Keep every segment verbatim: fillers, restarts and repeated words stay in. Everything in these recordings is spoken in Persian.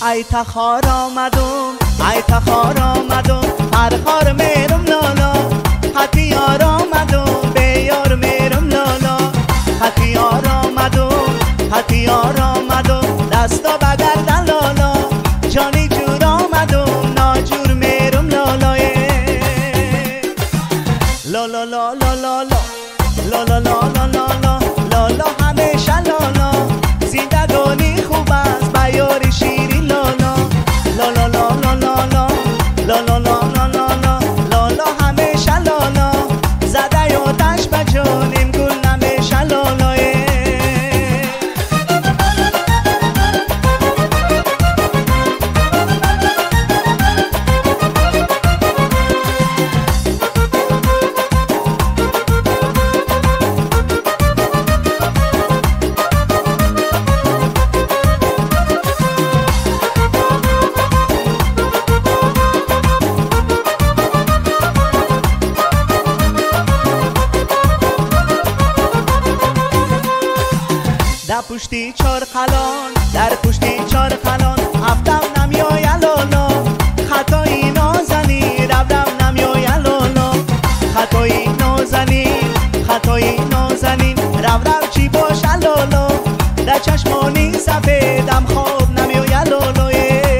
ای تخار آمدم ای تخار آمدم پرخار میرم لالا حتیار آمدم به یار میرم لالا حتیار آمدم حتیار آمدم دستا بگردن لالا جانی جور آمدم ناجور میرم لالا لالا لالا لالا لالا لالا لالا لالا همیشه لالا زندگانی خوب است به یار شیرین لالا لالا لالا لالا لالا لالا لالا لالا همیشه لالا زده آتش به جانم گل نمیشه لالا در پشتی چار خلان در پشتی چار خلان هفتم نمیای لالا خطایی نازنی رب رب نمیای لالا خطایی نازنی خطایی نازنی رب رب چی باشه لالا در چشمانی سفیدم خواب نمیای لالا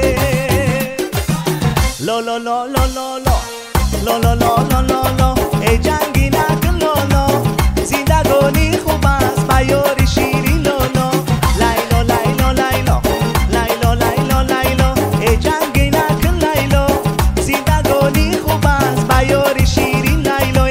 لالا لالا لالا لالا لالا لالا ای جنگی نکن لالا زندگانی خوب است به یار شیرین لالا لیلا لیلا لیلا لیلا لیلا لیلا ای جنگی نکن لیلا زندگانی خوب است به یار شیرین لیلا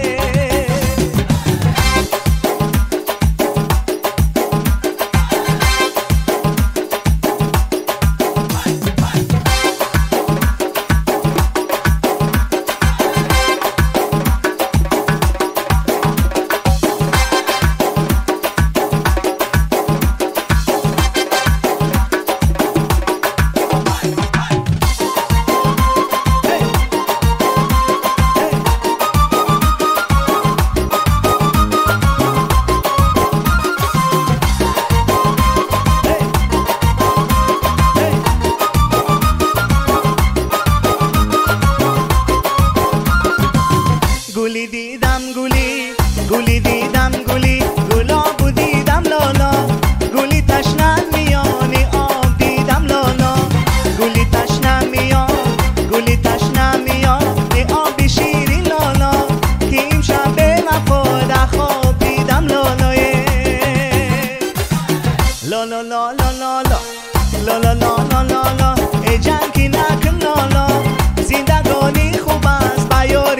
گلی دیدم گلی گلی دیدم گلی گلابو دیدم لالا گلی تشنه میانی آب دیدم لالا گلی تشنه میان گلی تشنه میانی آب شیرین لالا که امشب به وفا در خواب دیدم لالا لالا لالا لالا لالا لالا لالا ای جنگی نکن لالا زندگانی خوب است به یار